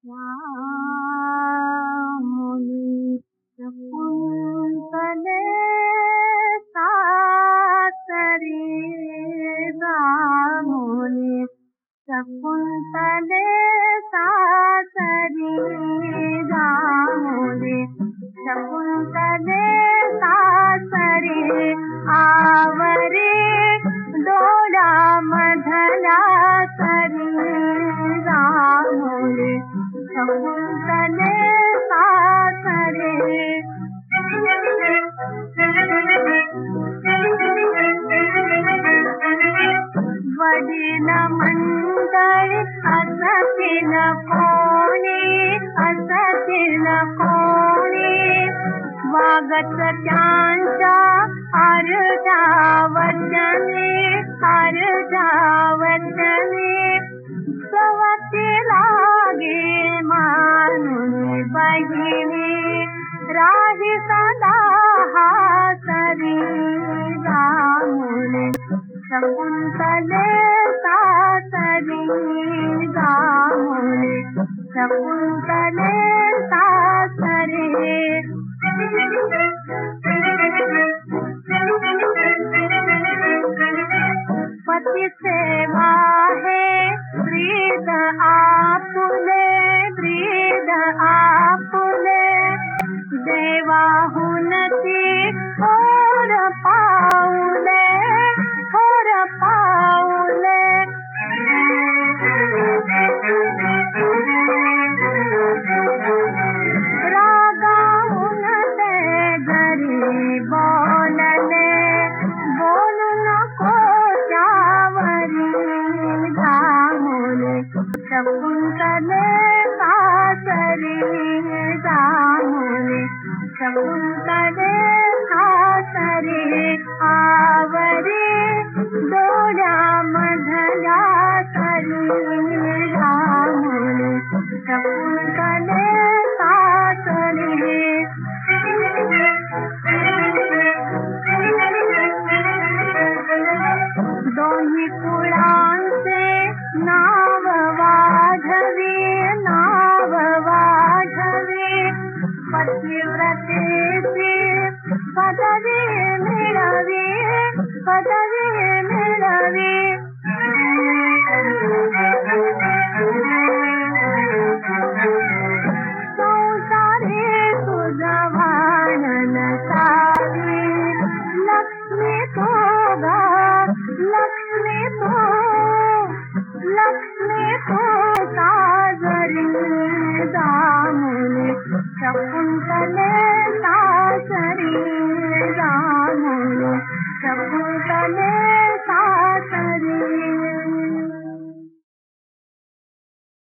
यामुनी शकुंतले सासरी यामुनी शकुंतले सासरी यामुनी शकुंतले सासरी आवरे डोळा मधला सरी यामुनी शकुंतले सासरी वडील मंडळी असतील कोणी वागत त्यांच्या अर्धा वचने सवती लागे मानून बहिणी राही सदा हासरी यामुनी शकुंतले सासरी यामुनी शकुंतले सासरी पति सेवा है ब्रीद आपुले देवाहुनती और पाऊले रागाहुनते घरी बोलू नको त्यावरी यामुनी शकुंतले सासरी यामुनी शकुंतले सासरी आवरी डोळ्या मधल्या सरी यामुनी शकुंतले सासरी दोन्ही कुळांचे नाव वाढवी पतिव्रतेची पदवी मिळवी संसारी तुझा भान नसावी लक्ष्मी तू साजरी यामुनी शकुंतले